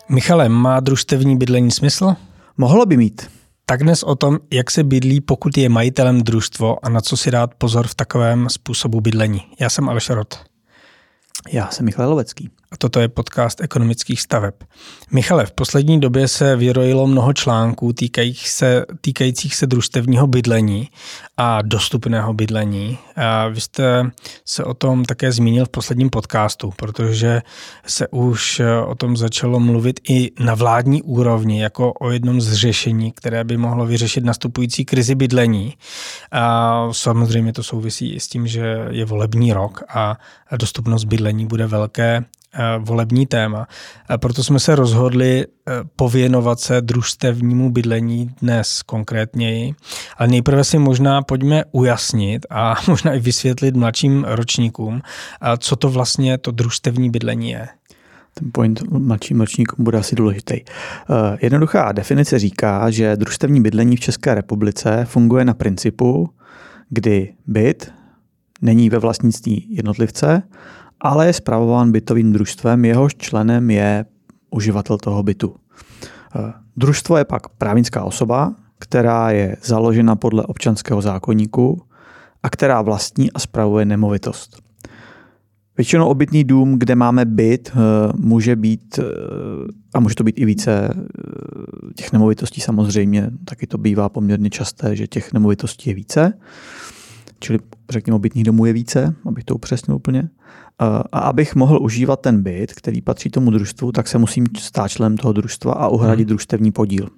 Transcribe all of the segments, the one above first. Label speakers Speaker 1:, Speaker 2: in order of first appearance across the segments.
Speaker 1: Michale, má družstevní bydlení smysl?
Speaker 2: Mohlo by mít.
Speaker 1: Tak dnes o tom, jak se bydlí, pokud je majitelem družstvo a na co si dát pozor v takovém způsobu bydlení. Já jsem Aleš Rot.
Speaker 2: Já jsem Michal Lovecký.
Speaker 1: A toto je podcast ekonomických staveb. Michale, v poslední době se vyrojilo mnoho článků týkajících se družstevního bydlení a dostupného bydlení. A vy jste se o tom také zmínil v posledním podcastu, protože se už o tom začalo mluvit i na vládní úrovni jako o jednom z řešení, které by mohlo vyřešit nastupující krizi bydlení. A samozřejmě to souvisí i s tím, že je volební rok a dostupnost bydlení bude velké volební téma. A proto jsme se rozhodli pověnovat se družstevnímu bydlení dnes konkrétněji. Ale nejprve si možná pojďme ujasnit a možná i vysvětlit mladším ročníkům, co to vlastně to družstevní bydlení je.
Speaker 2: Ten point mladším ročníkům bude asi důležitý. Jednoduchá definice říká, že družstevní bydlení v České republice funguje na principu, kdy byt není ve vlastnictví jednotlivce, ale je spravován bytovým družstvem, jehož členem je uživatel toho bytu. Družstvo je pak právnická osoba, která je založena podle občanského zákoníku a která vlastní a spravuje nemovitost. Většinou obytný dům, kde máme byt, může být, a může to být i více těch nemovitostí samozřejmě, taky to bývá poměrně časté, že těch nemovitostí je více, čili řekněme obytných domů je více, abych to upřesnil úplně. A abych mohl užívat ten byt, který patří tomu družstvu, tak se musím stát členem toho družstva a uhradit družstevní podíl.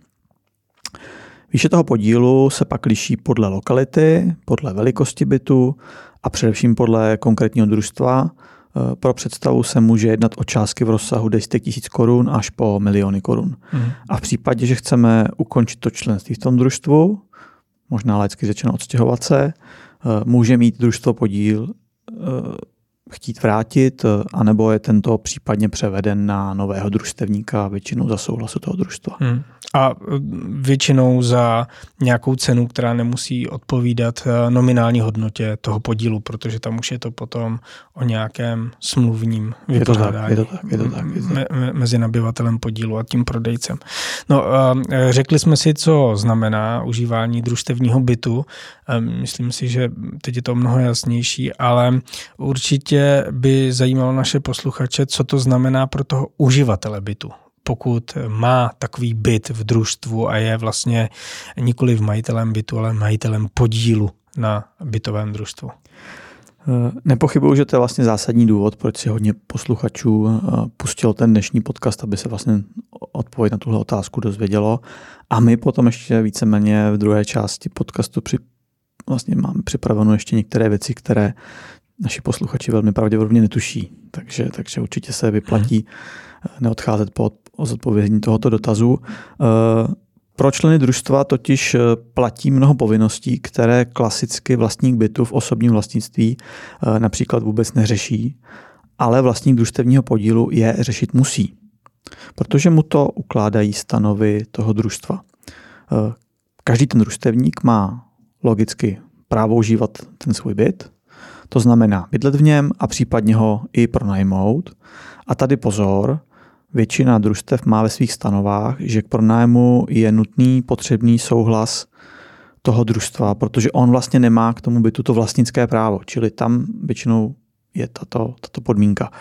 Speaker 2: Výše toho podílu se pak liší podle lokality, podle velikosti bytu a především podle konkrétního družstva. Pro představu se může jednat o částky v rozsahu 10 000 korun až po miliony korun. A v případě, že chceme ukončit to členství v tom družstvu, možná laicky řečeno odstěhovat se, může mít družstvo podíl chtít vrátit, anebo je tento případně převeden na nového družstevníka, většinou za souhlasu toho družstva.
Speaker 1: A většinou za nějakou cenu, která nemusí odpovídat nominální hodnotě toho podílu, protože tam už je to potom o nějakém smluvním vypořádání
Speaker 2: Je to tak.
Speaker 1: mezi nabyvatelem podílu a tím prodejcem. No, řekli jsme si, co znamená užívání družstevního bytu. Myslím si, že teď je to mnoho jasnější, ale určitě by zajímalo naše posluchače, co to znamená pro toho uživatele bytu. Pokud má takový byt v družstvu a je vlastně nikoliv majitelem bytu, ale majitelem podílu na bytovém družstvu.
Speaker 2: Nepochybuju, že to je vlastně zásadní důvod, proč si hodně posluchačů pustilo ten dnešní podcast, aby se vlastně odpověď na tuhle otázku dozvědělo. A my potom ještě víceméně v druhé části podcastu vlastně máme připravenou ještě některé věci, které naši posluchači velmi pravděpodobně netuší. Takže určitě se vyplatí neodcházet po zodpovězení tohoto dotazu. Pro členy družstva totiž platí mnoho povinností, které klasicky vlastník bytu v osobním vlastnictví například vůbec neřeší, ale vlastník družstevního podílu je řešit musí, protože mu to ukládají stanovy toho družstva. Každý ten družstevník má logicky právo užívat ten svůj byt, to znamená bydlet v něm a případně ho i pronajmout. A tady pozor, většina družstev má ve svých stanovách, že k pronájmu je nutný potřebný souhlas toho družstva, protože on vlastně nemá k tomu bytu to vlastnické právo, čili tam většinou je tato podmínka.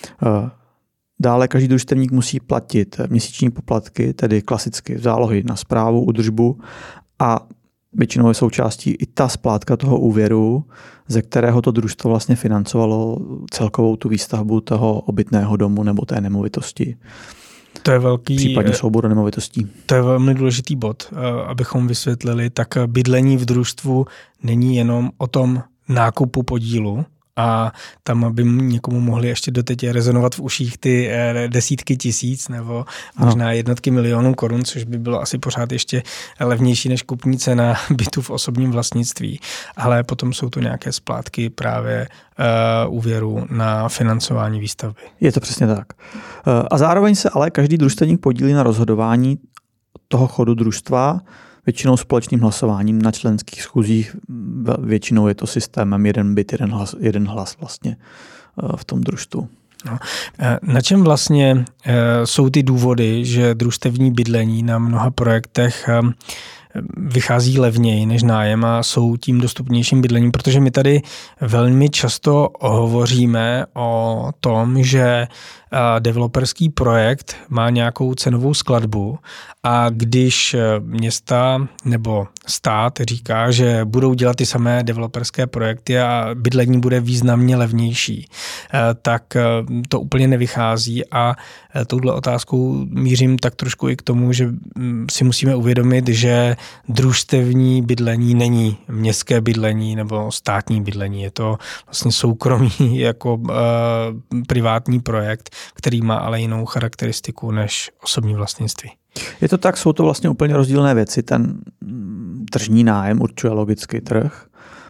Speaker 2: Dále každý družstevník musí platit měsíční poplatky, tedy klasicky zálohy na správu, údržbu a většinou je součástí i ta splátka toho úvěru, ze kterého to družstvo vlastně financovalo celkovou tu výstavbu toho obytného domu nebo té nemovitosti.
Speaker 1: To je velký,
Speaker 2: případně souboru nemovitostí.
Speaker 1: To je velmi důležitý bod, abychom vysvětlili. Tak bydlení v družstvu není jenom o tom nákupu podílu, a tam by někomu mohli ještě doteď rezonovat v uších ty desítky tisíc nebo možná jednotky milionů korun, což by bylo asi pořád ještě levnější než kupní cena bytu v osobním vlastnictví. Ale potom jsou tu nějaké splátky právě úvěru na financování výstavby.
Speaker 2: Je to přesně tak. A zároveň se ale každý družstevník podílí na rozhodování toho chodu družstva, většinou společným hlasováním na členských schůzích. Většinou je to systémem jeden byt, jeden hlas vlastně v tom družstvu.
Speaker 1: No. Na čem vlastně jsou ty důvody, že družstevní bydlení na mnoha projektech vychází levněji než nájem a jsou tím dostupnějším bydlením, protože my tady velmi často hovoříme o tom, že developerský projekt má nějakou cenovou skladbu a když města nebo stát říká, že budou dělat ty samé developerské projekty a bydlení bude významně levnější, tak to úplně nevychází a touhle otázkou mířím tak trošku i k tomu, že si musíme uvědomit, že družstevní bydlení není městské bydlení nebo státní bydlení. Je to vlastně soukromý jako privátní projekt, který má ale jinou charakteristiku než osobní vlastnictví.
Speaker 2: Je to tak, jsou to vlastně úplně rozdílné věci. Ten tržní nájem určuje logicky trh.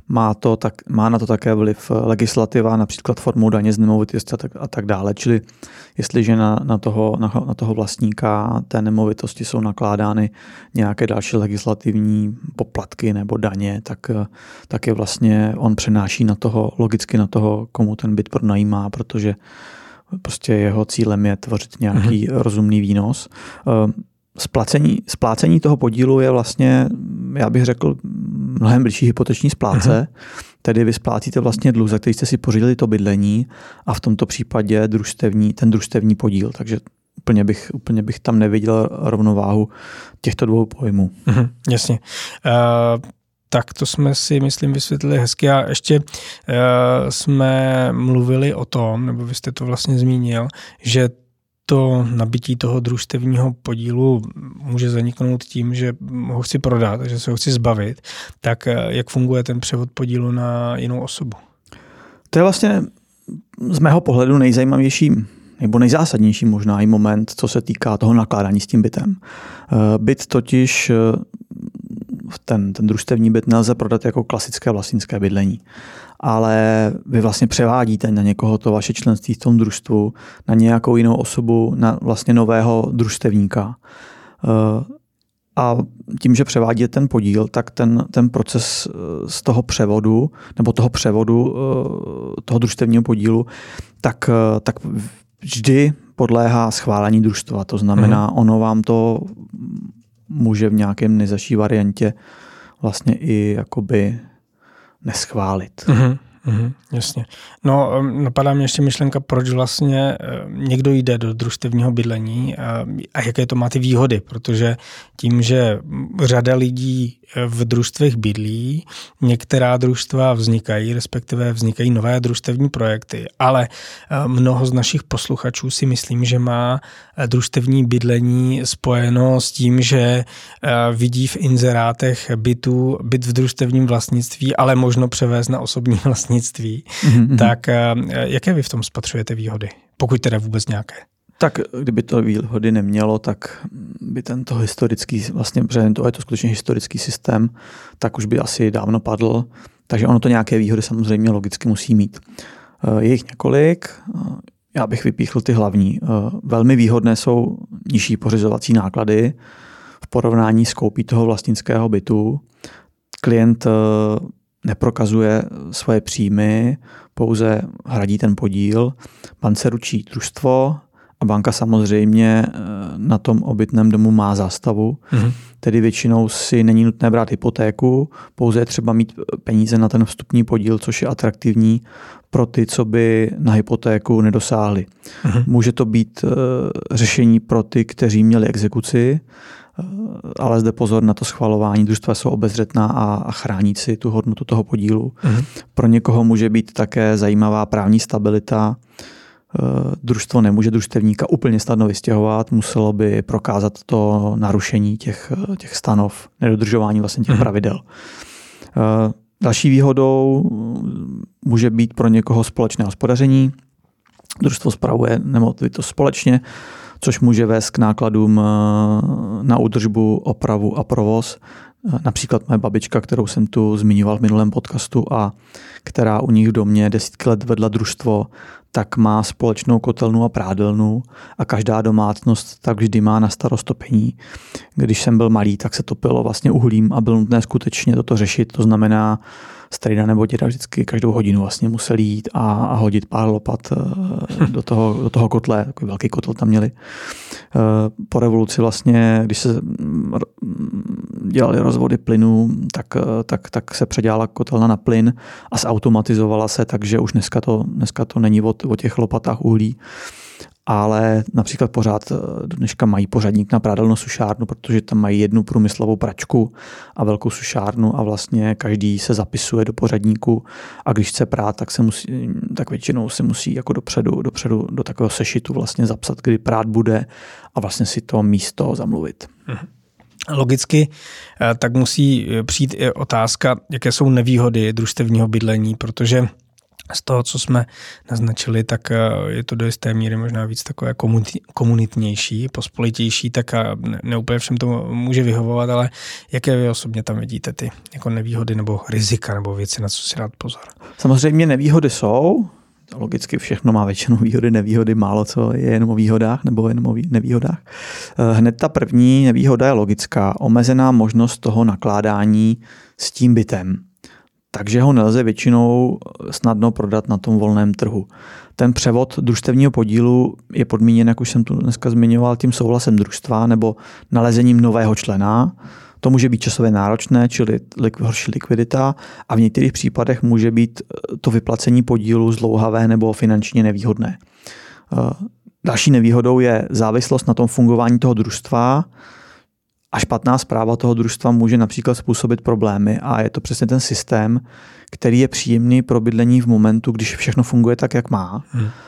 Speaker 2: Má na to také vliv legislativa, například formou daně z nemovitosti a tak dále. Čili jestliže na toho vlastníka té nemovitosti jsou nakládány nějaké další legislativní poplatky nebo daně, tak je vlastně on přenáší logicky na toho, komu ten byt pronajímá, protože prostě jeho cílem je tvořit nějaký rozumný výnos. Splácení toho podílu je vlastně, já bych řekl, mnohem blížší hypoteční splátce. Tedy vy splácíte vlastně dluh, za který jste si pořídili to bydlení a v tomto případě ten družstevní podíl. Takže úplně bych tam neviděl rovnováhu těchto dvou pojmů.
Speaker 1: Jasně. Tak to jsme si, myslím, vysvětlili hezky a ještě jsme mluvili o tom, nebo vy jste to vlastně zmínil, že to nabití toho družstevního podílu může zaniknout tím, že ho chci prodat, že se ho chci zbavit. Tak jak funguje ten převod podílu na jinou osobu?
Speaker 2: To je vlastně z mého pohledu nejzajímavější nebo nejzásadnější možná i moment, co se týká toho nakládání s tím bytem. Byt totiž, ten družstevní byt nelze prodat jako klasické vlastnické bydlení. Ale vy vlastně převádíte na někoho to vaše členství v tom družstvu, na nějakou jinou osobu, na vlastně nového družstevníka. A tím, že převádíte ten podíl, tak ten proces z toho převodu, nebo toho převodu toho družstevního podílu, tak vždy podléhá schválení družstva. To znamená, ono vám to může v nějakém nejzazší variantě vlastně i jakoby neschválit.
Speaker 1: Jasně. No, napadá mě ještě myšlenka, proč vlastně někdo jde do družstevního bydlení a jaké to má ty výhody, protože tím, že řada lidí v družstvech bydlí, některá družstva vznikají, respektive vznikají nové družstevní projekty, ale mnoho z našich posluchačů si myslím, že má družstevní bydlení spojeno s tím, že vidí v inzerátech byt v družstevním vlastnictví, ale možno převést na osobní vlastnictví. Tak jaké vy v tom spatřujete výhody, pokud teda vůbec nějaké?
Speaker 2: Tak kdyby to výhody nemělo, tak by tento historický, vlastně, protože to je to skutečně historický systém, tak už by asi dávno padl. Takže ono to nějaké výhody samozřejmě logicky musí mít. Je jich několik, já bych vypíchl ty hlavní. Velmi výhodné jsou nižší pořizovací náklady v porovnání s koupí toho vlastnického bytu. Klient neprokazuje svoje příjmy, pouze hradí ten podíl. Bance ručí družstvo a banka samozřejmě na tom obytném domu má zástavu. Tedy většinou si není nutné brát hypotéku, pouze je třeba mít peníze na ten vstupní podíl, což je atraktivní pro ty, co by na hypotéku nedosáhli. Může to být řešení pro ty, kteří měli exekuci, ale zde pozor na to schvalování. Družstva jsou obezřetná a chrání si tu hodnotu toho podílu. Pro někoho může být také zajímavá právní stabilita. Družstvo nemůže družstevníka úplně snadno vystěhovat, muselo by prokázat to narušení těch stanov, nedodržování vlastně těch pravidel. Další výhodou může být pro někoho společné hospodaření. Družstvo spravuje nemovitost společně, což může vést k nákladům na údržbu, opravu a provoz. Například moje babička, kterou jsem tu zmiňoval v minulém podcastu a která u nich v domě 10 let vedla družstvo, tak má společnou kotelnu a prádelnu a každá domácnost tak vždy má na starost topení. Když jsem byl malý, tak se topilo vlastně uhlím a bylo nutné skutečně toto řešit. To znamená strejda nebo děda vždycky každou hodinu vlastně museli jít a hodit pár lopat do toho kotle, takový velký kotel tam měli. Po revoluci vlastně, když se dělali rozvody plynu, tak se předělala kotelna na plyn a zautomatizovala se, takže už dneska to není o těch lopatách uhlí, ale například pořád dneška mají pořadník na prádelno-sušárnu, protože tam mají jednu průmyslovou pračku a velkou sušárnu a vlastně každý se zapisuje do pořadníku a když chce prát, tak většinou se musí jako dopředu do takového sešitu vlastně zapsat, kdy prát bude a vlastně si to místo zamluvit.
Speaker 1: Logicky tak musí přijít i otázka, jaké jsou nevýhody družstevního bydlení, protože z toho, co jsme naznačili, tak je to do jisté míry možná víc takové komunitnější, pospolitější, tak ne úplně všem to může vyhovovat, ale jaké vy osobně tam vidíte ty jako nevýhody nebo rizika nebo věci, na co si dát pozor?
Speaker 2: Samozřejmě nevýhody jsou, logicky všechno má většinou výhody, nevýhody, málo co je jenom o výhodách nebo jenom o nevýhodách. Hned ta první nevýhoda je logická, omezená možnost toho nakládání s tím bytem. Takže ho nelze většinou snadno prodat na tom volném trhu. Ten převod družstevního podílu je podmíněn, jak už jsem tu dneska zmiňoval, tím souhlasem družstva nebo nalezením nového člena. To může být časově náročné, čili horší likvidita a v některých případech může být to vyplacení podílu zdlouhavé nebo finančně nevýhodné. Další nevýhodou je závislost na tom fungování toho družstva a špatná správa toho družstva může například způsobit problémy a je to přesně ten systém, který je příjemný pro bydlení v momentu, když všechno funguje tak, jak má.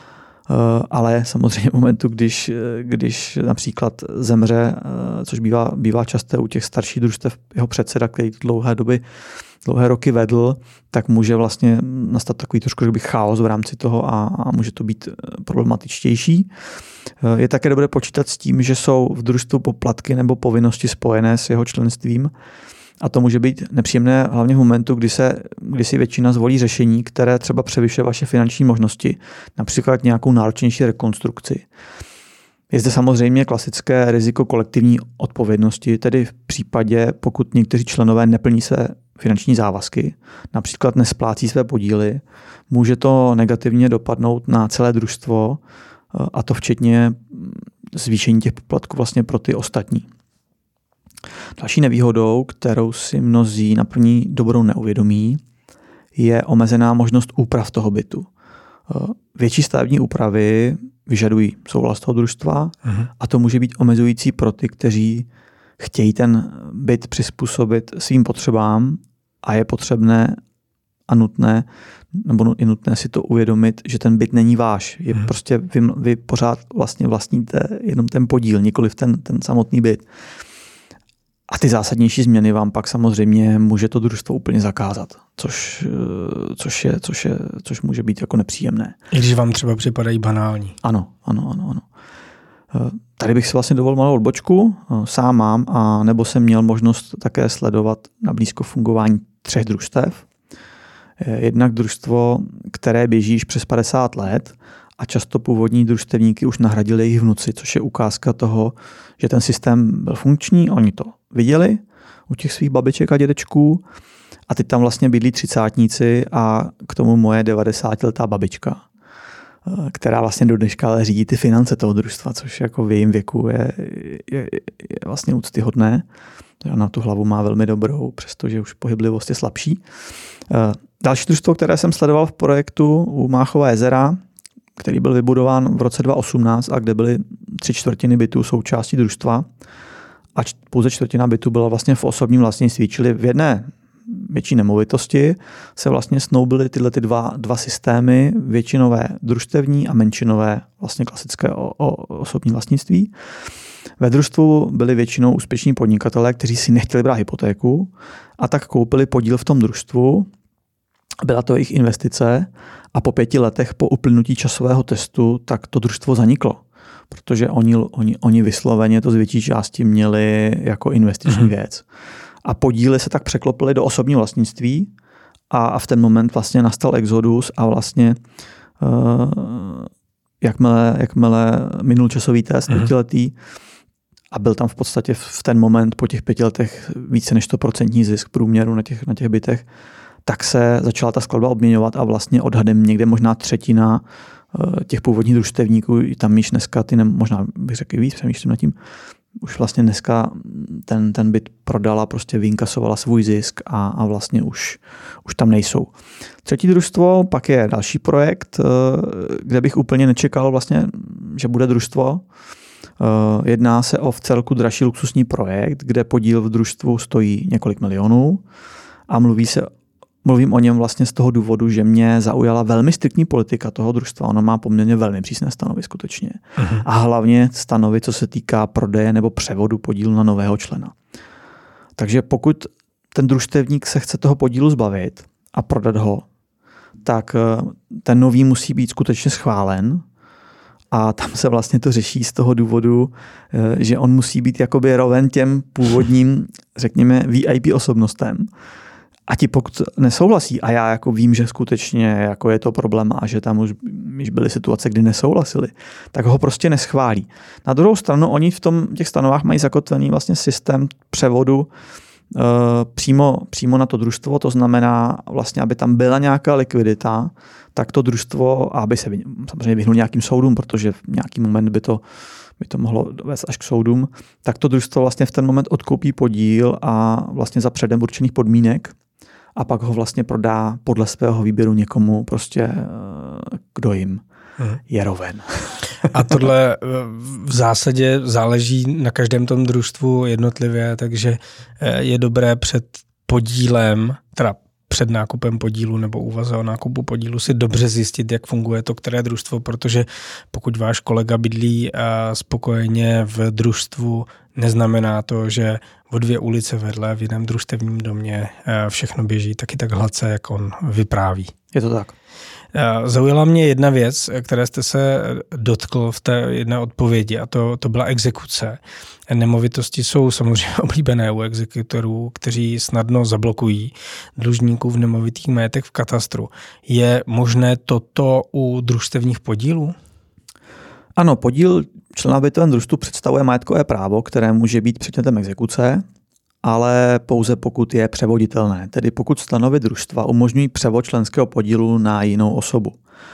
Speaker 2: Ale samozřejmě v momentu, když například zemře, což bývá časté u těch starších družstev, jeho předseda, který dlouhé roky vedl, tak může vlastně nastat takový trošku chaos v rámci toho a může to být problematičtější. Je také dobré počítat s tím, že jsou v družstvu poplatky nebo povinnosti spojené s jeho členstvím a to může být nepříjemné hlavně v momentu, kdy si většina zvolí řešení, které třeba převyšuje vaše finanční možnosti, například nějakou náročnější rekonstrukci. Je zde samozřejmě klasické riziko kolektivní odpovědnosti, tedy v případě, pokud někteří členové neplní své finanční závazky, například nesplácí své podíly, může to negativně dopadnout na celé družstvo a to včetně zvýšení těch poplatků vlastně pro ty ostatní. Další nevýhodou, kterou si mnozí na první dobrou neuvědomí, je omezená možnost úprav toho bytu. Větší stavební úpravy vyžadují souhlas toho družstva a to může být omezující pro ty, kteří chtějí ten byt přizpůsobit svým potřebám a je potřebné a nutné, nebo je nutné si to uvědomit, že ten byt není váš. Je prostě vy pořád vlastně vlastníte jenom ten podíl, nikoliv ten samotný byt. A ty zásadnější změny vám pak samozřejmě může to družstvo úplně zakázat, což může být jako nepříjemné.
Speaker 1: I když vám třeba připadají banální.
Speaker 2: Ano. Tady bych si vlastně dovolil malou odbočku. Sám mám a nebo jsem měl možnost také sledovat na blízko fungování 3 družstev. Jednak družstvo, které běží již přes 50 let a často původní družstevníky už nahradili jejich vnuci, což je ukázka toho, že ten systém byl funkční, oni to viděli u těch svých babiček a dědečků a teď tam vlastně bydlí 30átníci a k tomu moje 90letá babička, která vlastně do dneška řídí ty finance toho družstva, což jako v jejím věku je vlastně úctyhodné. Ona tu hlavu má velmi dobrou, přestože už pohyblivost je slabší. Další družstvo, které jsem sledoval v projektu u Máchova jezera, který byl vybudován v roce 2018 a kde byly 3/4 bytů součástí družstva a pouze 1/4 bytů byla vlastně v osobním vlastnictví, čili v jedné větší nemovitosti se vlastně snoubily tyhle dva systémy, většinové družstevní a menšinové vlastně klasické osobní vlastnictví. Ve družstvu byli většinou úspěšní podnikatelé, kteří si nechtěli brát hypotéku a tak koupili podíl v tom družstvu. Byla to jejich investice a po 5 letech po uplynutí časového testu tak to družstvo zaniklo, protože oni vysloveně to z větší části měli jako investiční věc. A podíly se tak překlopily do osobního vlastnictví a v ten moment vlastně nastal exodus a vlastně jakmile minul časový test 5letý a byl tam v podstatě v ten moment po těch 5 letech více než 100% zisk průměru na těch bytech, tak se začala ta skladba obměňovat a vlastně odhadem někde možná třetina těch původních družstevníků, tam již dneska, možná bych řekl víc, přemýšlím nad tím, už vlastně dneska ten byt prodala, prostě vyinkasovala svůj zisk a vlastně už tam nejsou. Třetí družstvo, pak je další projekt, kde bych úplně nečekal vlastně, že bude družstvo. Jedná se o vcelku dražší luxusní projekt, kde podíl v družstvu stojí několik milionů a mluvím o něm vlastně z toho důvodu, že mě zaujala velmi striktní politika toho družstva. Ono má poměrně velmi přísné stanovy skutečně. A hlavně stanovy, co se týká prodeje nebo převodu podílu na nového člena. Takže pokud ten družstevník se chce toho podílu zbavit a prodat ho, tak ten nový musí být skutečně schválen. A tam se vlastně to řeší z toho důvodu, že on musí být jakoby roven těm původním, řekněme, VIP osobnostem. A ti pokud nesouhlasí, a já jako vím, že skutečně jako je to problém a že tam už byly situace, kdy nesouhlasili, tak ho prostě neschválí. Na druhou stranu oni v těch stanovách mají zakotvený vlastně systém převodu přímo na to družstvo, to znamená vlastně, aby tam byla nějaká likvidita, tak to družstvo, aby se samozřejmě vyhnul nějakým soudům, protože v nějaký moment by to mohlo dovést až k soudům, tak to družstvo vlastně v ten moment odkoupí podíl a vlastně za předem určených podmínek a pak ho vlastně prodá podle svého výběru někomu prostě, kdo jim je roven.
Speaker 1: A tohle v zásadě záleží na každém tom družstvu jednotlivě, takže je dobré před podílem, teda před nákupem podílu nebo úvaze o nákupu podílu si dobře zjistit, jak funguje to které družstvo, protože pokud váš kolega bydlí spokojeně v družstvu, neznamená to, že o 2 ulice vedle v jiném družstevním domě všechno běží taky tak hladce, jak on vypráví.
Speaker 2: Je to tak.
Speaker 1: Zaujala mě jedna věc, které jste se dotkl v té jedné odpovědi, a to byla exekuce. Nemovitosti jsou samozřejmě oblíbené u exekutorů, kteří snadno zablokují dlužníků v nemovitých majetek v katastru. Je možné toto u družstevních podílů?
Speaker 2: Ano, podíl člena v bytovém družstvu představuje majetkové právo, které může být předmětem exekuce, ale pouze pokud je převoditelné, tedy pokud stanovy družstva umožňují převod členského podílu na jinou osobu.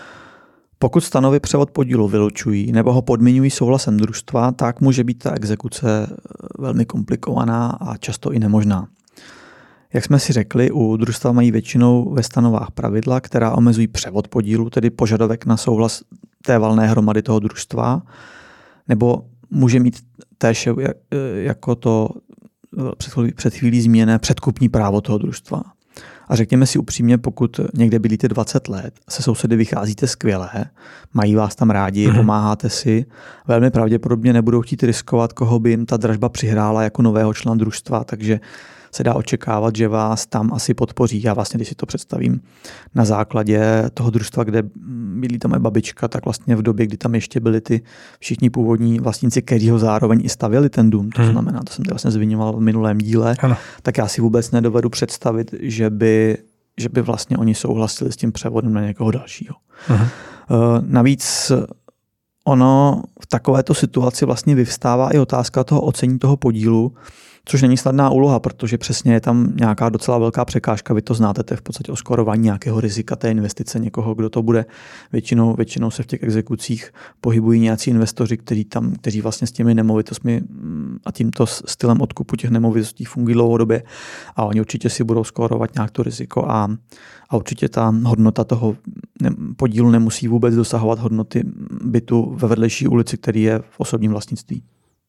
Speaker 2: Pokud stanovy převod podílu vylučují nebo ho podmiňují souhlasem družstva, tak může být ta exekuce velmi komplikovaná a často i nemožná. Jak jsme si řekli, u družstva mají většinou ve stanovách pravidla, která omezují převod podílu, tedy požadavek na souhlas té valné hromady toho družstva, nebo může mít též jako to před chvílí zmíněné předkupní právo toho družstva. A řekněme si upřímně, pokud někde bydlíte 20 let, se sousedy vycházíte skvěle, mají vás tam rádi, pomáháte si, velmi pravděpodobně nebudou chtít riskovat, koho by jim ta dražba přihrála jako nového člena družstva, takže se dá očekávat, že vás tam asi podpoří. Já vlastně, když si to představím na základě toho družstva, kde bydlí tam moje babička, tak vlastně v době, kdy tam ještě byli ty všichni původní vlastníci, kteří ho zároveň i stavěli ten dům, to znamená, to jsem tady vlastně zmiňoval v minulém díle, ano. Tak já si vůbec nedovedu představit, že by vlastně oni souhlasili s tím převodem na někoho dalšího. Navíc ono v takovéto situaci vlastně vyvstává i otázka toho ocenění toho podílu, což není snadná úloha, protože přesně je tam nějaká docela velká překážka. Vy to znáte, to je v podstatě oskorování nějakého rizika té investice, někoho, kdo to bude. Většinou se v těch exekucích pohybují nějací investoři, kteří vlastně s těmi nemovitostmi a tímto stylem odkupu těch nemovitostí fungují dlouhodobě a oni určitě si budou skorovat nějak to riziko a určitě ta hodnota toho podílu nemusí vůbec dosahovat hodnoty bytu ve vedlejší ulici, který je v osobním vlastnictví.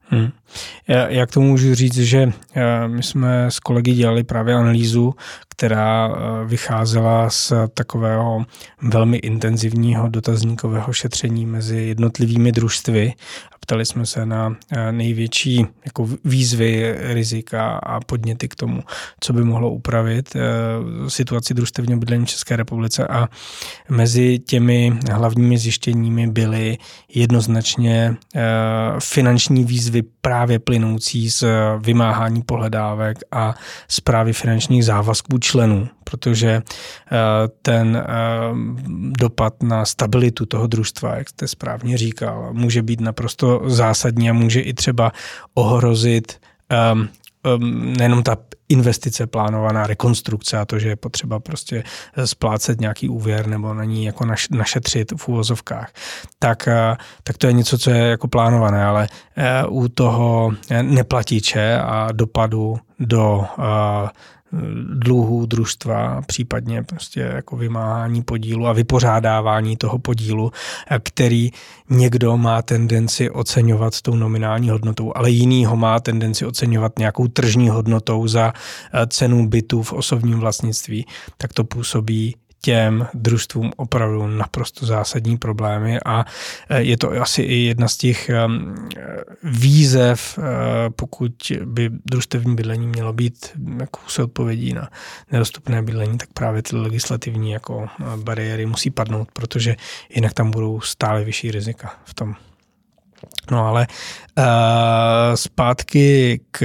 Speaker 1: Já k tomu můžu říct, že my jsme s kolegy dělali právě analýzu, která vycházela z takového velmi intenzivního dotazníkového šetření mezi jednotlivými družstvy. Ptali jsme se na největší jako výzvy, rizika a podněty k tomu, co by mohlo upravit situaci družstevního bydlení v České republice, a mezi těmi hlavními zjištěními byly jednoznačně finanční výzvy právě plynoucí z vymáhání pohledávek a správy finančních závazků členů, protože ten dopad na stabilitu toho družstva, jak jste správně říkal, může být naprosto zásadní a může i třeba ohrozit nejenom ta investice plánovaná, rekonstrukce a to, že je potřeba prostě splácet nějaký úvěr nebo na ní jako našetřit v úvozovkách, tak to je něco, co je jako plánované, ale u toho neplatiče a dopadu do dluhů družstva, případně prostě jako vymáhání podílu a vypořádávání toho podílu, který někdo má tendenci oceňovat tou nominální hodnotou, ale jiný ho má tendenci oceňovat nějakou tržní hodnotou za cenu bytu v osobním vlastnictví, tak to působí těm družstvům opravdu naprosto zásadní problémy a je to asi i jedna z těch výzev, pokud by družstevní bydlení mělo být jakousi odpovědí na nedostupné bydlení, tak právě ty legislativní jako bariéry musí padnout, protože jinak tam budou stále vyšší rizika v tom. No ale zpátky k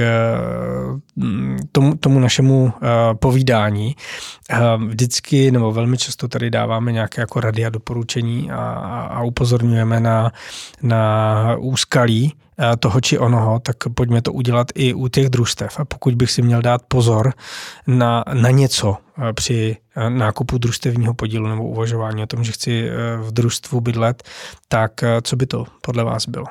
Speaker 1: tomu našemu povídání. Vždycky nebo velmi často tady dáváme nějaké jako rady a doporučení a upozorňujeme na úskalí toho či onoho, tak pojďme to udělat i u těch družstev. A pokud bych si měl dát pozor na něco při nákupu družstevního podílu nebo uvažování o tom, že chci v družstvu bydlet, tak co by to podle vás bylo?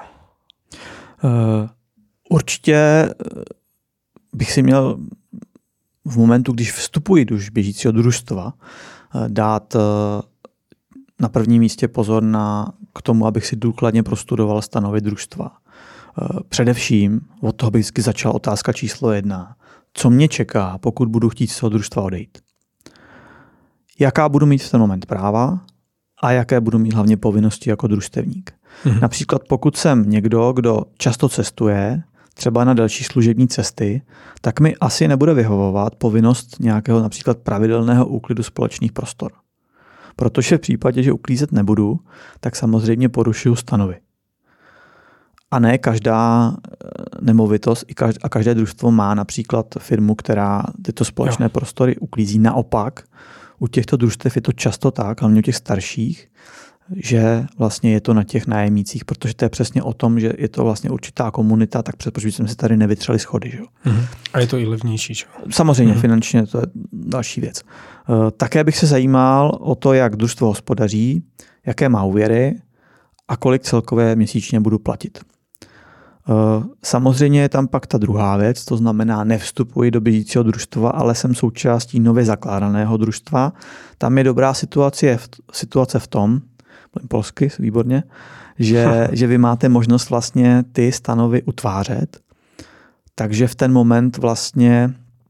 Speaker 2: Určitě bych si měl v momentu, když vstupuji do běžícího družstva, dát na prvním místě pozor k tomu, abych si důkladně prostudoval stanovy družstva. Především od toho bych vždycky začal otázka číslo 1. Co mě čeká, pokud budu chtít z toho družstva odejít? Jaká budu mít v ten moment práva a jaké budu mít hlavně povinnosti jako družstevník? Například pokud jsem někdo, kdo často cestuje, třeba na delší služební cesty, tak mi asi nebude vyhovovat povinnost nějakého například pravidelného úklidu společných prostor. Protože v případě, že uklízet nebudu, tak samozřejmě porušuju stanovy. A ne každá nemovitost a každé družstvo má například firmu, která tyto společné prostory uklízí. Naopak, u těchto družstev je to často tak, hlavně u těch starších, že vlastně je to na těch nájemnících, protože to je přesně o tom, že je to vlastně určitá komunita, tak předpokládám, že jsme si tady nevytřeli schody. Že?
Speaker 1: A je to i levnější. Čo?
Speaker 2: Samozřejmě, finančně to je další věc. Také bych se zajímal o to, jak družstvo hospodaří, jaké má úvěry a kolik celkově měsíčně budu platit. Samozřejmě je tam pak ta druhá věc, to znamená nevstupuji do běžícího družstva, ale jsem součástí nově zakládaného družstva. Tam je dobrá situace v tom, polsky, výborně, že vy máte možnost vlastně ty stanovy utvářet. Takže v ten moment vlastně,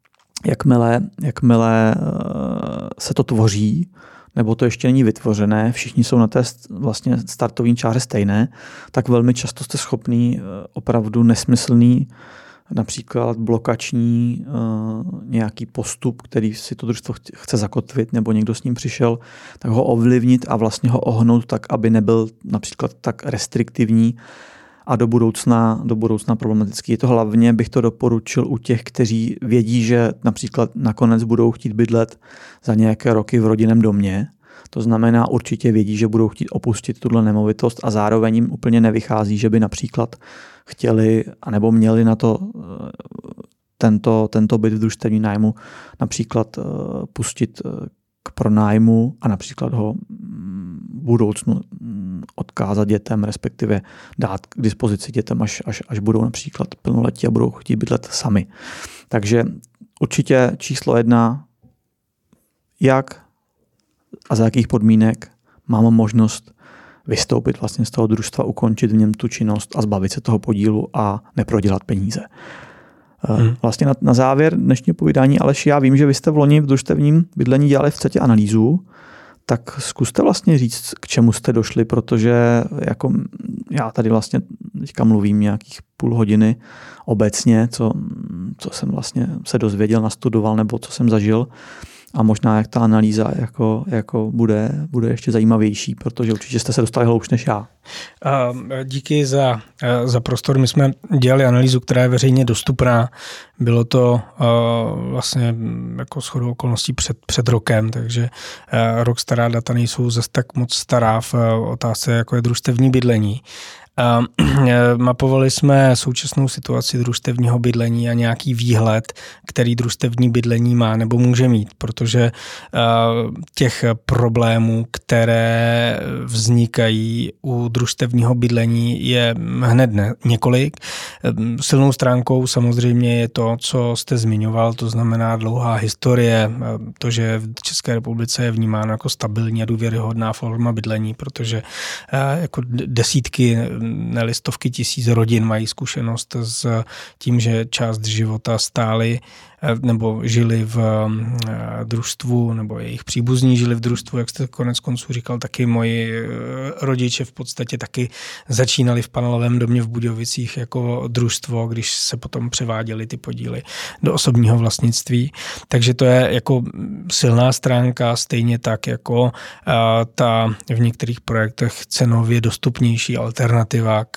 Speaker 2: jakmile se to tvoří, nebo to ještě není vytvořené, všichni jsou na té vlastně startovní čáře stejné, tak velmi často jste schopný opravdu nesmyslný, například blokační nějaký postup, který si to družstvo chce zakotvit, nebo někdo s ním přišel, tak ho ovlivnit a vlastně ho ohnout tak, aby nebyl například tak restriktivní a do budoucna problematický. Je to hlavně, bych to doporučil u těch, kteří vědí, že například nakonec budou chtít bydlet za nějaké roky v rodinném domě. To znamená, určitě vědí, že budou chtít opustit tuhle nemovitost a zároveň jim úplně nevychází, že by například chtěli anebo měli na to tento byt v družstevním nájmu například pustit k pronájmu a například ho v budoucnu odkázat dětem, respektive dát k dispozici dětem, až budou například plnoletí a budou chtít bydlet sami. Takže určitě číslo 1, jak a za jakých podmínek mám možnost vystoupit vlastně z toho družstva, ukončit v něm tu činnost a zbavit se toho podílu a neprodělat peníze. Vlastně na závěr dnešního povídání, Aleši, já vím, že vy jste v loni v družstevním bydlení dělali v CETě analýzu, tak zkuste vlastně říct, k čemu jste došli, protože jako já tady vlastně teďka mluvím nějakých půl hodiny obecně, co jsem vlastně se dozvěděl, nastudoval nebo co jsem zažil. A možná jak ta analýza jako bude ještě zajímavější, protože určitě jste se dostali hloubš než já.
Speaker 1: Díky za prostor. My jsme dělali analýzu, která je veřejně dostupná. Bylo to vlastně jako shodou okolností před rokem, takže rok stará data nejsou zase tak moc stará v otázce, jako je družstevní bydlení. Mapovali jsme současnou situaci družstevního bydlení a nějaký výhled, který družstevní bydlení má nebo může mít, protože těch problémů, které vznikají u družstevního bydlení, je hned několik. Silnou stránkou samozřejmě je to, co jste zmiňoval, to znamená dlouhá historie, to, že v České republice je vnímáno jako stabilní a důvěryhodná forma bydlení, protože jako desítky, ne stovky tisíc rodin mají zkušenost s tím, že část života stály nebo žili v družstvu, nebo jejich příbuzní žili v družstvu, jak jste konec konců říkal, taky moji rodiče v podstatě taky začínali v panelovém domě v Budějovicích jako družstvo, když se potom převáděly ty podíly do osobního vlastnictví. Takže to je jako silná stránka, stejně tak jako ta v některých projektech cenově dostupnější alternativa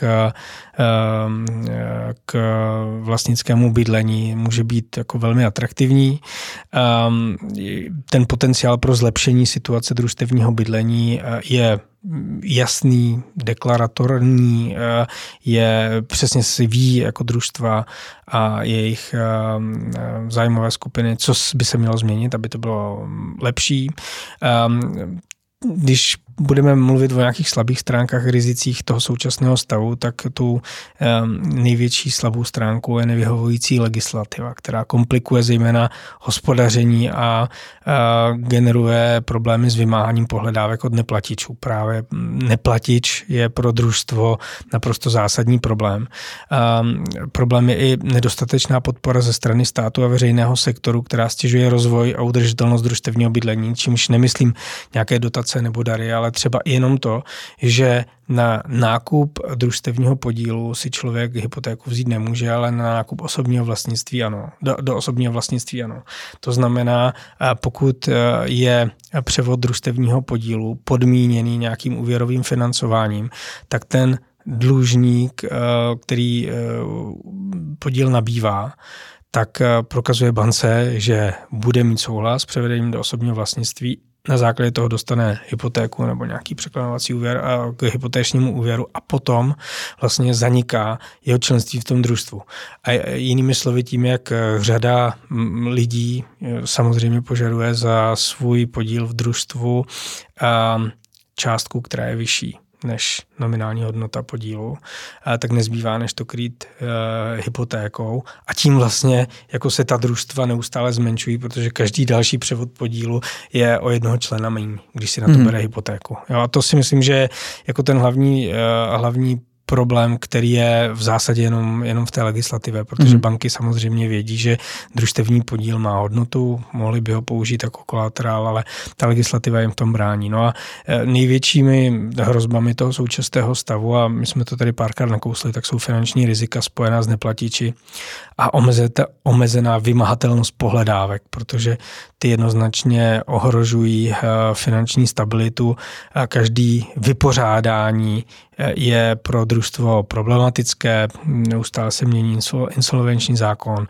Speaker 1: k vlastnickému bydlení může být jako velmi atraktivní. Ten potenciál pro zlepšení situace družstevního bydlení je jasný, deklaratorní, je přesně si ví jako družstva a jejich zájmové skupiny, co by se mělo změnit, aby to bylo lepší. Když budeme mluvit o nějakých slabých stránkách, rizicích toho současného stavu, tak tu největší slabou stránkou je nevyhovující legislativa, která komplikuje zejména hospodaření a generuje problémy s vymáháním pohledávek od neplatičů. Právě neplatič je pro družstvo naprosto zásadní problém. Problém je i nedostatečná podpora ze strany státu a veřejného sektoru, která stěžuje rozvoj a udržitelnost družstevního bydlení, čímž nemyslím nějaké dotace nebo dary, ale třeba jenom to, že na nákup družstevního podílu si člověk hypotéku vzít nemůže, ale na nákup osobního vlastnictví ano. Do osobního vlastnictví ano. To znamená, pokud je převod družstevního podílu podmíněný nějakým úvěrovým financováním, tak ten dlužník, který podíl nabývá, tak prokazuje bance, že bude mít souhlas s převedením do osobního vlastnictví. Na základě toho dostane hypotéku nebo nějaký překlenovací úvěr k hypotéčnímu úvěru a potom vlastně zaniká jeho členství v tom družstvu. A jinými slovy tím, jak řada lidí samozřejmě požaduje za svůj podíl v družstvu částku, která je vyšší než nominální hodnota podílu, tak nezbývá, než to krýt hypotékou a tím vlastně jako se ta družstva neustále zmenšují, protože každý další převod podílu je o jednoho člena méně, když si na to bere hypotéku. Jo, a to si myslím, že je jako ten hlavní problém, který je v zásadě jenom v té legislativě, protože banky samozřejmě vědí, že družstevní podíl má hodnotu, mohli by ho použít jako kolaterál, ale ta legislativa jim v tom brání. No a největšími hrozbami toho současného stavu, a my jsme to tady párkrát nakousli, tak jsou finanční rizika spojená s neplatiči a omezená vymahatelnost pohledávek, protože ty jednoznačně ohrožují finanční stabilitu a každý vypořádání je pro družstvo problematické, neustále se mění insolvenční zákon,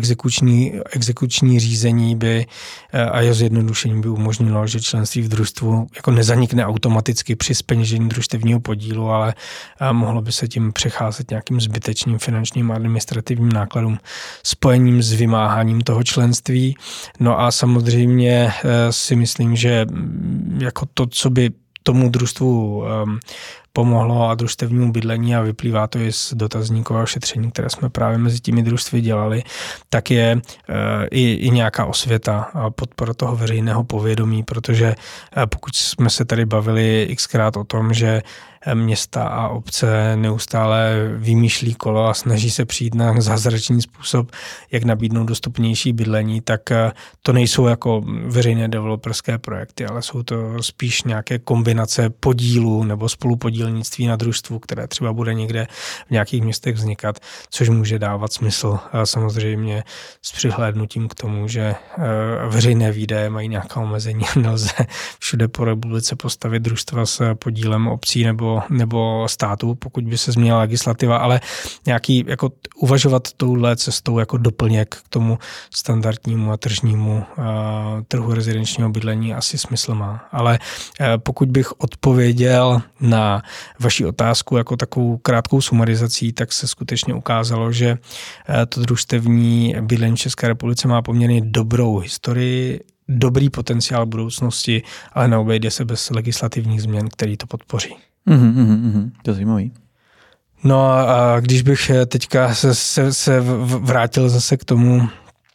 Speaker 1: exekuční řízení by a jeho zjednodušení by umožnilo, že členství v družstvu jako nezanikne automaticky při zpeněžení družstevního podílu, ale mohlo by se tím přecházet nějakým zbytečným finančním a administrativním nákladům spojením s vymáháním toho členství. No a samozřejmě si myslím, že jako to, co by tomu družstvu pomohlo a družstevnímu bydlení, a vyplývá to i z dotazníkového šetření, které jsme právě mezi těmi družstvy dělali, tak je i nějaká osvěta a podpora toho veřejného povědomí, protože pokud jsme se tady bavili xkrát o tom, že města a obce neustále vymýšlí kolo a snaží se přijít na zázračný způsob, jak nabídnout dostupnější bydlení, tak to nejsou jako veřejné developerské projekty, ale jsou to spíš nějaké kombinace podílů nebo spolupodílnictví na družstvu, které třeba bude někde v nějakých městech vznikat, což může dávat smysl samozřejmě s přihlédnutím k tomu, že veřejné výdaje mají nějaká omezení. Nelze všude po republice postavit družstva s podílem obcí nebo státu, pokud by se změnila legislativa, ale nějaký jako uvažovat touhle cestou jako doplněk k tomu standardnímu a tržnímu trhu rezidenčního bydlení asi smysl má. Ale pokud bych odpověděl na vaši otázku jako takovou krátkou sumarizací, tak se skutečně ukázalo, že to družstevní bydlení v České republice má poměrně dobrou historii, dobrý potenciál budoucnosti, ale neobejde se bez legislativních změn, který to podpoří.
Speaker 2: To je zajímavý.
Speaker 1: No a když bych teďka se vrátil zase k tomu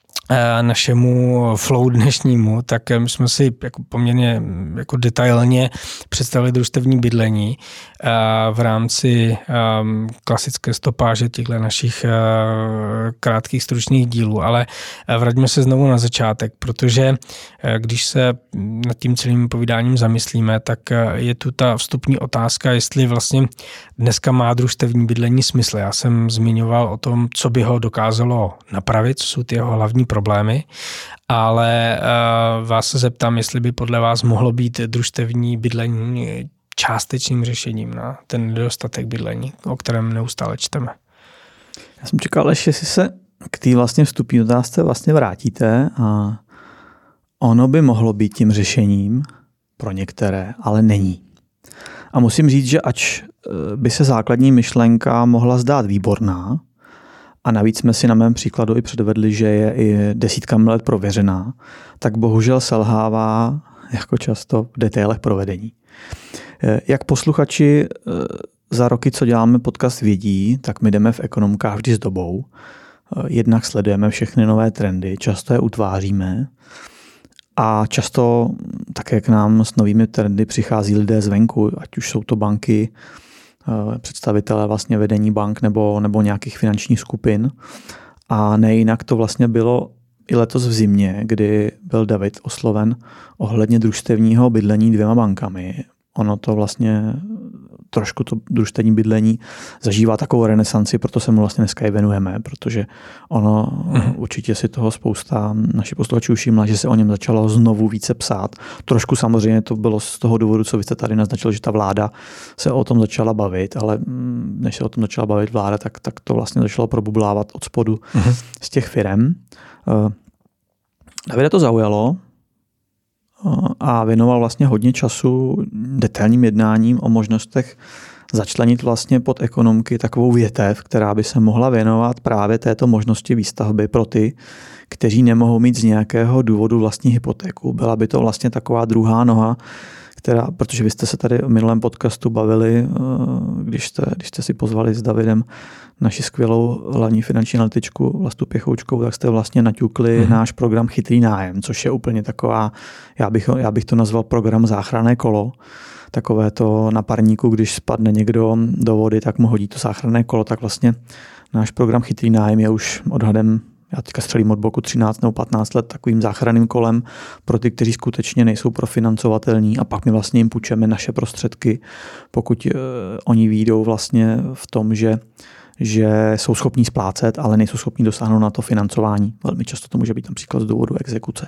Speaker 1: našemu flow dnešnímu, tak my jsme si jako poměrně jako detailně představili družstevní bydlení v rámci klasické stopáže těchto našich krátkých stručných dílů, ale vraťme se znovu na začátek, protože když se nad tím celým povídáním zamyslíme, tak je tu ta vstupní otázka, jestli vlastně dneska má družstevní bydlení smysl. Já jsem zmiňoval o tom, co by ho dokázalo napravit, co jsou ty jeho hlavní problémy, ale vás se zeptám, jestli by podle vás mohlo být družstevní bydlení částečným řešením na ten nedostatek bydlení, o kterém neustále čteme.
Speaker 2: Já jsem čekal, jestli se k té vlastně vstupní otázce vlastně vrátíte a ono by mohlo být tím řešením pro některé, ale není. A musím říct, že ač by se základní myšlenka mohla zdát výborná, a navíc jsme si na mém příkladu i předvedli, že je i desítkami let prověřená, tak bohužel selhává jako často v detailech provedení. Jak posluchači za roky, co děláme podcast, vědí, tak my jdeme v ekonomkách vždy s dobou. Jednak sledujeme všechny nové trendy, často je utváříme a často také k nám s novými trendy přichází lidé zvenku, ať už jsou to banky, představitelé vlastně vedení bank nebo nějakých finančních skupin. A nejinak to vlastně bylo i letos v zimě, kdy byl David osloven ohledně družstevního bydlení 2 bankami. Ono to vlastně trošku to družstevní bydlení zažívá takovou renesanci, proto se mu vlastně dneska i věnujeme, protože ono určitě si toho spousta naši posluchačů všimla, že se o něm začalo znovu více psát. Trošku samozřejmě to bylo z toho důvodu, co vy jste tady naznačil, že ta vláda se o tom začala bavit, ale než se o tom začala bavit vláda, tak to vlastně začalo probublávat od spodu z těch firem. Davida to zaujalo a věnoval vlastně hodně času detailním jednáním o možnostech začlenit vlastně pod ekonomky takovou větev, která by se mohla věnovat právě této možnosti výstavby pro ty, kteří nemohou mít z nějakého důvodu vlastní hypotéku. Byla by to vlastně taková druhá noha, protože vy jste se tady v minulém podcastu bavili, když jste si pozvali s Davidem naši skvělou hlavní finanční analytičku Vlastu Pěchoučkou, tak jste vlastně naťukli náš program Chytrý nájem, což je úplně taková, já bych to nazval program záchranné kolo. Takové to na parníku, když spadne někdo do vody, tak mu hodí to záchranné kolo, tak vlastně náš program Chytrý nájem je už odhadem, já teďka střelím od boku 13 nebo 15 let takovým záchranným kolem pro ty, kteří skutečně nejsou profinancovatelní a pak my vlastně jim půjčeme naše prostředky, pokud oni výjdou vlastně v tom, že jsou schopní splácet, ale nejsou schopní dosáhnout na to financování. Velmi často to může být například z důvodu exekuce.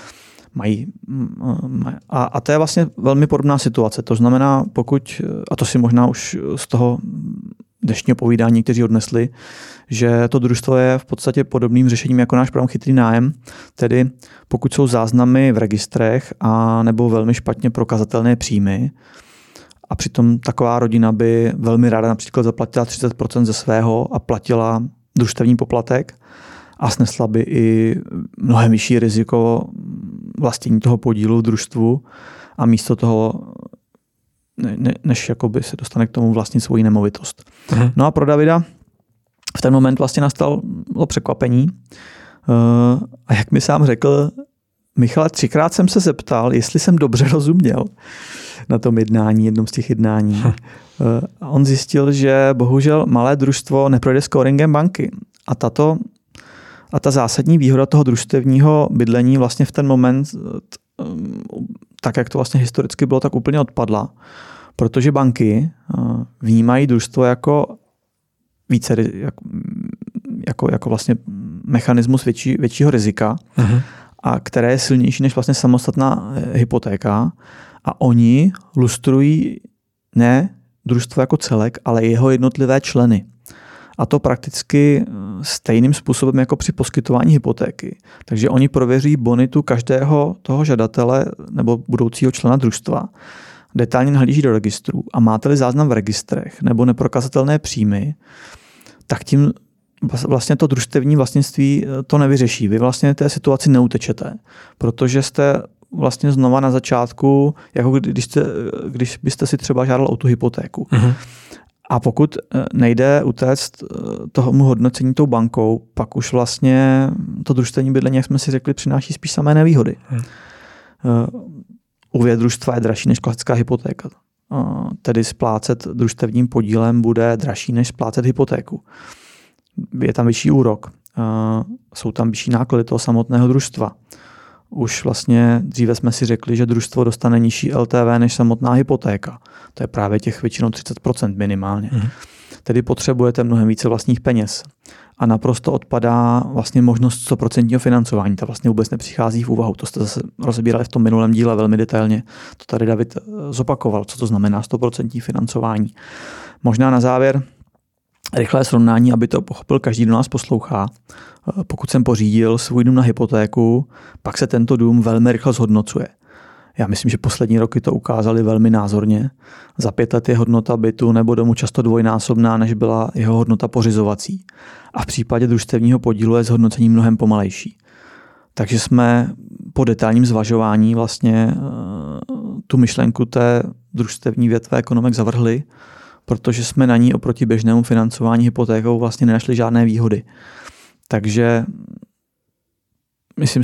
Speaker 2: A to je vlastně velmi podobná situace. To znamená, a to si možná už z toho dnešního povídání někteří odnesli, že to družstvo je v podstatě podobným řešením jako náš program Chytrý nájem, tedy pokud jsou záznamy v registrech a nebo velmi špatně prokazatelné příjmy, a přitom taková rodina by velmi ráda například zaplatila 30% ze svého a platila družstevní poplatek a snesla by i mnohem vyšší riziko vlastnění toho podílu v družstvu a místo toho, než jakoby se dostane k tomu vlastnit svoji nemovitost. No a pro Davida v ten moment vlastně nastalo překvapení a jak mi sám řekl, Michale, 3krát jsem se zeptal, jestli jsem dobře rozuměl na tom jednom z těch jednání. A on zjistil, že bohužel malé družstvo neprojde scoringem banky. A ta zásadní výhoda toho družstevního bydlení vlastně v ten moment, tak jak to vlastně historicky bylo, tak úplně odpadla. Protože banky vnímají družstvo jako více jako vlastně mechanismus většího rizika, a které je silnější než vlastně samostatná hypotéka. A oni lustrují ne družstvo jako celek, ale jeho jednotlivé členy. A to prakticky stejným způsobem jako při poskytování hypotéky. Takže oni prověří bonitu každého toho žadatele nebo budoucího člena družstva. detailně nahlíží do registrů a máte-li záznam v registrech nebo neprokazatelné příjmy, tak tím vlastně to družstevní vlastnictví to nevyřeší. Vy vlastně té situaci neutečete, protože jste vlastně znova na začátku, jako když byste si třeba žádal o tu hypotéku. Mm-hmm. A pokud nejde utéct tomu hodnocení tou bankou, pak už vlastně to družstevní bydlení, jak jsme si řekli, přináší spíš samé nevýhody. Úvěr družstva je dražší než klasická hypotéka. Tedy splácet družstevním podílem bude dražší než splácet hypotéku. Je tam vyšší úrok. Jsou tam vyšší náklady toho samotného družstva. Už vlastně dříve jsme si řekli, že družstvo dostane nižší LTV než samotná hypotéka. To je právě těch většinou 30% minimálně. Tedy potřebujete mnohem více vlastních peněz. A naprosto odpadá vlastně možnost 100% financování. Ta vlastně vůbec nepřichází v úvahu. To jste zase rozebírali v tom minulém díle velmi detailně. To tady David zopakoval, co to znamená 100% financování. Možná na závěr rychlé srovnání, aby to pochopil každý, kdo nás poslouchá. Pokud jsem pořídil svůj dům na hypotéku, pak se tento dům velmi rychle zhodnocuje. Já myslím, že poslední roky to ukázali velmi názorně. Za 5 let je hodnota bytu nebo domu často dvojnásobná, než byla jeho hodnota pořizovací. A v případě družstevního podílu je zhodnocení mnohem pomalejší. Takže jsme po detailním zvažování vlastně tu myšlenku té družstevní větve ekonomek zavrhli, protože jsme na ní oproti běžnému financování hypotékou vlastně nenašli žádné výhody. Takže myslím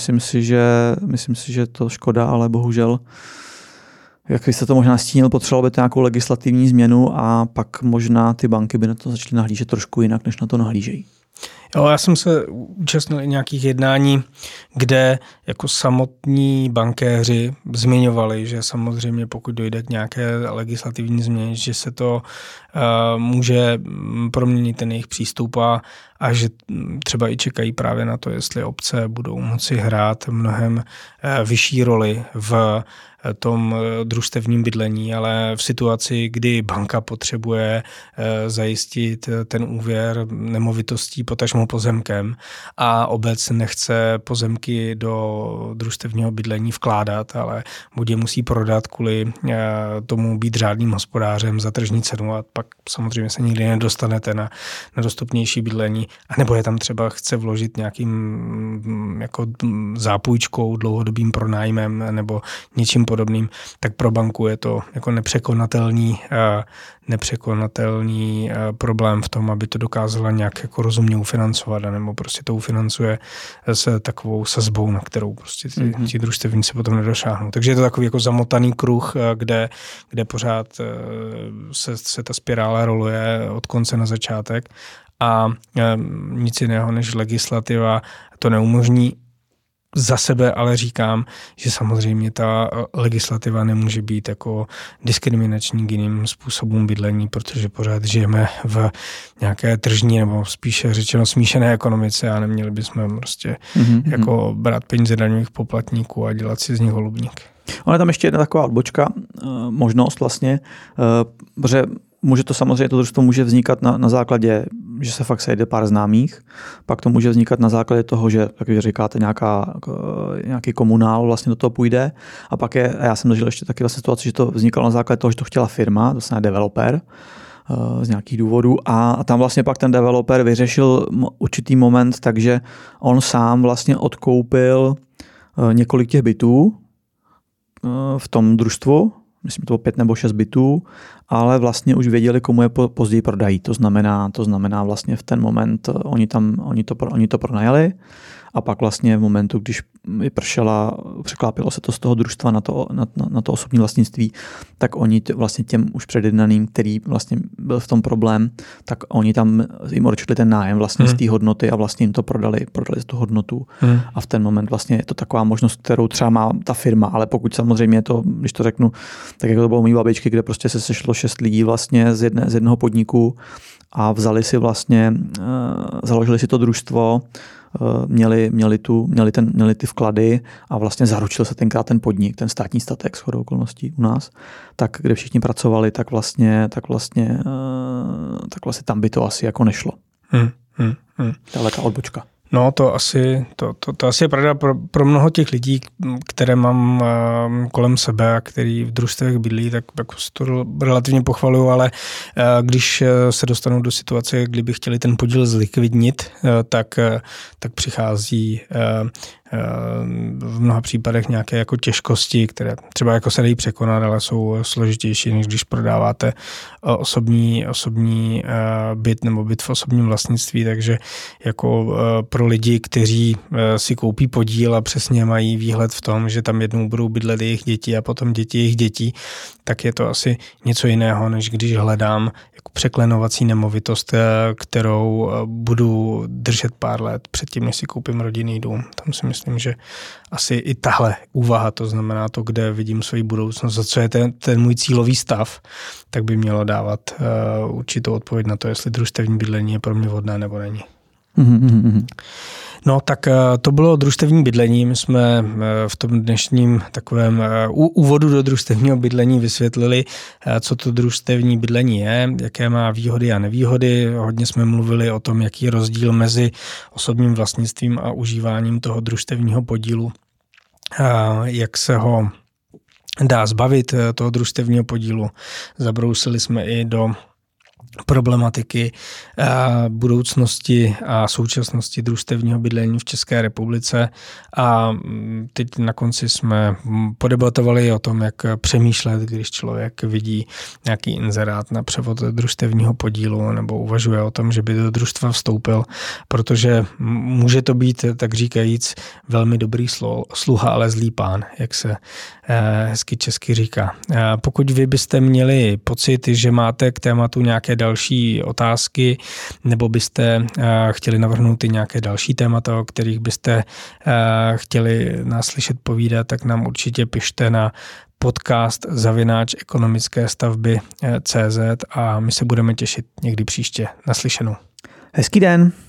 Speaker 2: si, že to škoda, ale bohužel, jak jste to možná stínil, potřeboval by to nějakou legislativní změnu a pak možná ty banky by na to začaly nahlížet trošku jinak, než na to nahlížejí.
Speaker 1: Jo, já jsem se účastnil i nějakých jednání, kde jako samotní bankéři zmiňovali, že samozřejmě pokud dojde k nějaké legislativní změně, že se to může proměnit ten jejich přístup a že třeba i čekají právě na to, jestli obce budou moci hrát mnohem vyšší roli v tom družstevním bydlení, ale v situaci, kdy banka potřebuje zajistit ten úvěr nemovitostí potažmo pozemkem a obec nechce pozemky do družstevního bydlení vkládat, ale buď je musí prodat kvůli tomu být řádným hospodářem za tržní cenu a pak samozřejmě se nikdy nedostanete na dostupnější bydlení, anebo je tam třeba chce vložit nějakým jako zápůjčkou, dlouhodobým pronájmem nebo něčím podobným, tak pro banku je to jako nepřekonatelný problém v tom, aby to dokázala nějak jako rozumně ufinancovat, nebo prostě to ufinancuje s takovou sazbou, na kterou prostě ti družstevníci potom nedošáhnou. Takže je to takový jako zamotaný kruh, kde pořád se ta spirála roluje od konce na začátek a nic jiného než legislativa to neumožní. Za sebe ale říkám, že samozřejmě ta legislativa nemůže být jako diskriminační k jiným způsobům bydlení, protože pořád žijeme v nějaké tržní nebo spíše řečeno smíšené ekonomice a neměli bychom prostě jako brát peníze daňových poplatníků a dělat si z nich holubník.
Speaker 2: Ona je tam ještě jedna taková odbočka, možnost vlastně, protože může to samozřejmě, to družstvo může vznikat na základě, že se fakt sejde pár známých, pak to může vznikat na základě toho, že, jak vy říkáte, nějaký komunál vlastně do toho půjde a pak já jsem zažil ještě taky vlastně situaci, že to vznikalo na základě toho, že to chtěla firma, to znamená developer z nějakých důvodů a tam vlastně pak ten developer vyřešil určitý moment, takže on sám vlastně odkoupil několik těch bytů v tom družstvu, myslím, to bylo 5 nebo 6 bytů, ale vlastně už věděli, komu je později prodají. To znamená vlastně v ten moment oni to pronajali a pak vlastně v momentu, když vypršela, překlápilo se to z toho družstva na to osobní vlastnictví, tak oni vlastně těm už předjednaným, který vlastně byl v tom problém, tak oni tam jim odečetli ten nájem vlastně z té hodnoty a vlastně jim to prodali tu hodnotu. A v ten moment vlastně je to taková možnost, kterou třeba má ta firma, ale pokud samozřejmě to, když to řeknu, tak jako to bylo u mý babičky, kde prostě se sešlo 6 lidí vlastně z jednoho podniku a založili si to družstvo, měli ty vklady a vlastně zaručil se tenkrát ten podnik, ten státní statek shodou okolností u nás, tak kde všichni pracovali, tak vlastně tam by to asi jako nešlo. Tahle ta odbočka.
Speaker 1: No to asi je pravda pro mnoho těch lidí, které mám kolem sebe a který v družstvech bydlí, tak jako to relativně pochvaluju, ale když se dostanou do situace, kdyby chtěli ten podíl zlikvidnit, tak přichází v mnoha případech nějaké jako těžkosti, které třeba jako se dají překonat, ale jsou složitější, než když prodáváte osobní byt nebo byt v osobním vlastnictví, takže jako pro lidi, kteří si koupí podíl a přesně mají výhled v tom, že tam jednou budou bydlet jejich děti a potom děti jejich dětí, tak je to asi něco jiného, než když hledám jako překlenovací nemovitost, kterou budu držet pár let předtím, než si koupím rodinný dům. Tam si myslím, že asi i tahle úvaha, to znamená to, kde vidím svoji budoucnost a co je ten můj cílový stav, tak by mělo dávat určitou odpověď na to, jestli družstevní bydlení je pro mě vhodné nebo není. No tak to bylo družstevní bydlení. My jsme v tom dnešním takovém úvodu do družstevního bydlení vysvětlili, co to družstevní bydlení je, jaké má výhody a nevýhody. Hodně jsme mluvili o tom, jaký je rozdíl mezi osobním vlastnictvím a užíváním toho družstevního podílu, jak se ho dá zbavit, toho družstevního podílu. Zabrousili jsme i do problematiky budoucnosti a současnosti družstevního bydlení v České republice a teď na konci jsme podebatovali o tom, jak přemýšlet, když člověk vidí nějaký inzerát na převod družstevního podílu nebo uvažuje o tom, že by do družstva vstoupil, protože může to být, tak říkajíc, velmi dobrý sluha, ale zlý pán, jak se hezky česky říká. Pokud vy byste měli pocit, že máte k tématu nějaké další otázky, nebo byste chtěli navrhnout i nějaké další témata, o kterých byste chtěli nás slyšet povídat, tak nám určitě pište na podcast@ekonomickéstavby.cz a my se budeme těšit někdy příště. Naslyšenou.
Speaker 2: Hezký den.